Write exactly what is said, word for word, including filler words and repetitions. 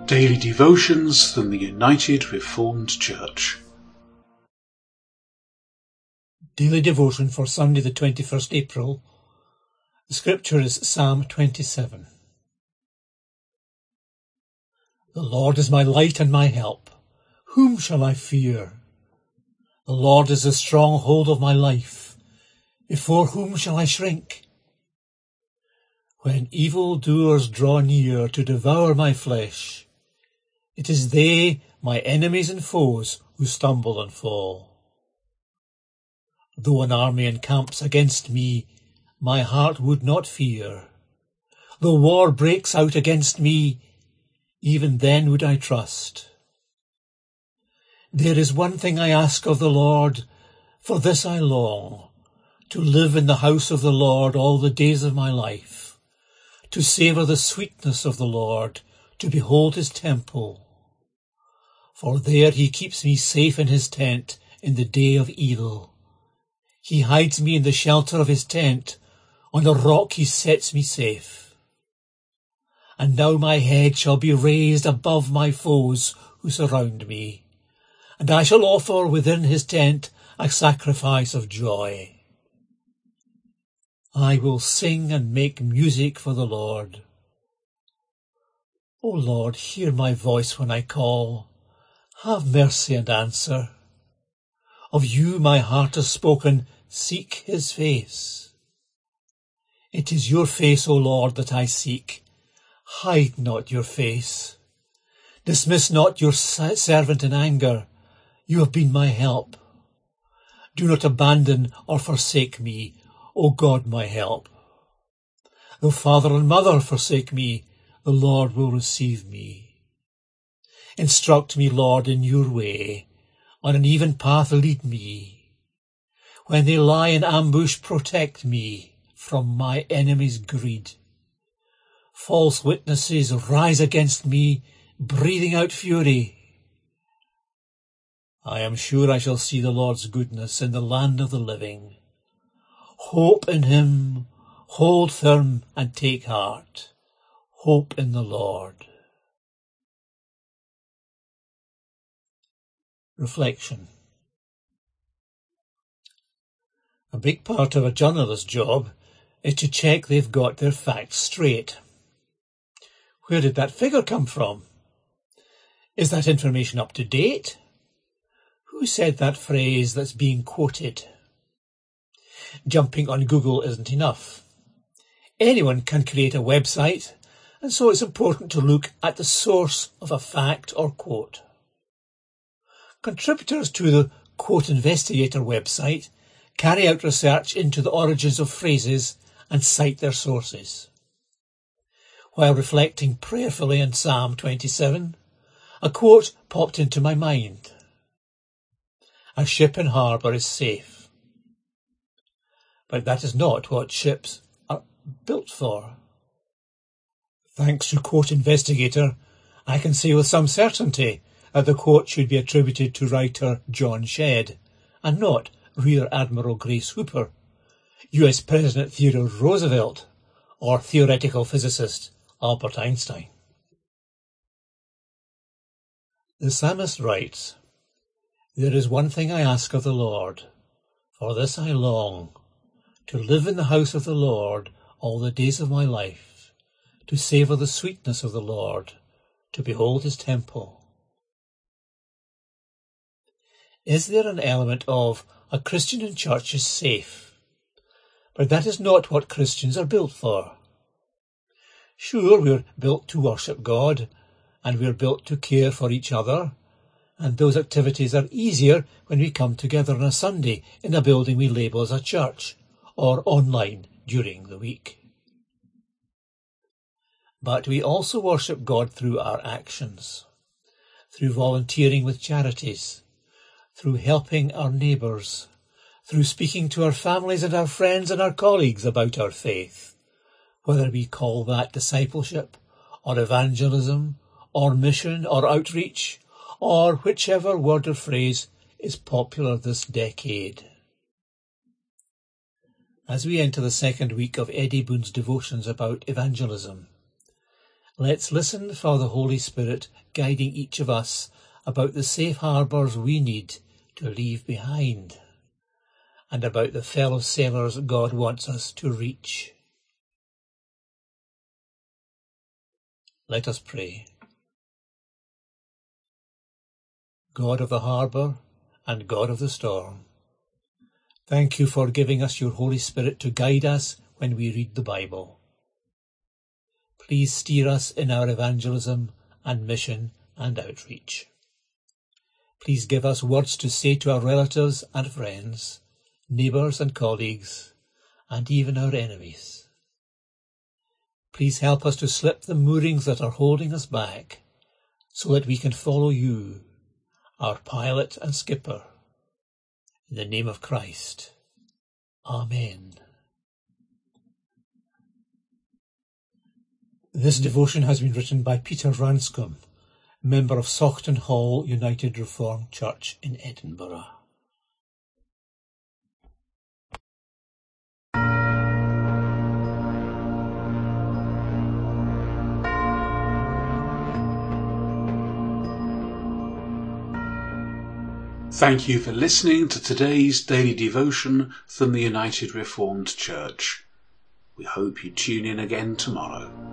Daily Devotions from the United Reformed Church. Daily Devotion for Sunday the twenty-first April. The scripture is Psalm twenty-seven. The Lord is my light and my help. Whom shall I fear? The Lord is the stronghold of my life. Before whom shall I shrink? When evildoers draw near to devour my flesh, it is they, my enemies and foes, who stumble and fall. Though an army encamps against me, my heart would not fear. Though war breaks out against me, even then would I trust. There is one thing I ask of the Lord, for this I long, to live in the house of the Lord all the days of my life, to savour the sweetness of the Lord, to behold his temple. For there he keeps me safe in his tent in the day of evil. He hides me in the shelter of his tent. On the rock he sets me safe. And now my head shall be raised above my foes who surround me, and I shall offer within his tent a sacrifice of joy. I will sing and make music for the Lord. O Lord, hear my voice when I call. Have mercy and answer. Of you my heart has spoken, seek his face. It is your face, O Lord, that I seek. Hide not your face. Dismiss not your servant in anger. You have been my help. Do not abandon or forsake me, O God, my help. Though father and mother forsake me, the Lord will receive me. Instruct me, Lord, in your way. On an even path lead me. When they lie in ambush, protect me from my enemy's greed. False witnesses rise against me, breathing out fury. I am sure I shall see the Lord's goodness in the land of the living. Hope in him, hold firm and take heart. Hope in the Lord. Reflection. A big part of a journalist's job is to check they've got their facts straight. Where did that figure come from? Is that information up to date? Who said that phrase that's being quoted? Jumping on Google isn't enough. Anyone can create a website, and so it's important to look at the source of a fact or quote. Contributors to the Quote Investigator website carry out research into the origins of phrases and cite their sources. While reflecting prayerfully on Psalm twenty-seven, a quote popped into my mind. A ship in harbour is safe. But that is not what ships are built for. Thanks to Quote Investigator, I can say with some certainty that the quote should be attributed to writer John Shedd, and not Rear Admiral Grace Hooper, U S President Theodore Roosevelt, or theoretical physicist Albert Einstein. The psalmist writes, There is one thing I ask of the Lord, for this I long, to live in the house of the Lord all the days of my life, to savour the sweetness of the Lord, to behold his temple. Is there an element of a Christian in church is safe? But that is not what Christians are built for. Sure, we're built to worship God, and we're built to care for each other, and those activities are easier when we come together on a Sunday in a building we label as a church, or online during the week. But we also worship God through our actions, through volunteering with charities, through helping our neighbours, through speaking to our families and our friends and our colleagues about our faith, whether we call that discipleship, or evangelism, or mission, or outreach, or whichever word or phrase is popular this decade. As we enter the second week of Eddie Boon's devotions about evangelism, Let's listen for the Holy Spirit guiding each of us about the safe harbours we need to leave behind, and about the fellow sailors God wants us to reach. Let us pray. God of the harbour and God of the storm, thank you for giving us your Holy Spirit to guide us when we read the Bible. Please steer us in our evangelism and mission and outreach. Please give us words to say to our relatives and friends, neighbours and colleagues, and even our enemies. Please help us to slip the moorings that are holding us back, so that we can follow you, our pilot and skipper. In the name of Christ. Amen. This devotion has been written by Peter Ranscombe, member of Saughton Hall United Reformed Church in Edinburgh. Thank you for listening to today's daily devotion from the United Reformed Church. We hope you tune in again tomorrow.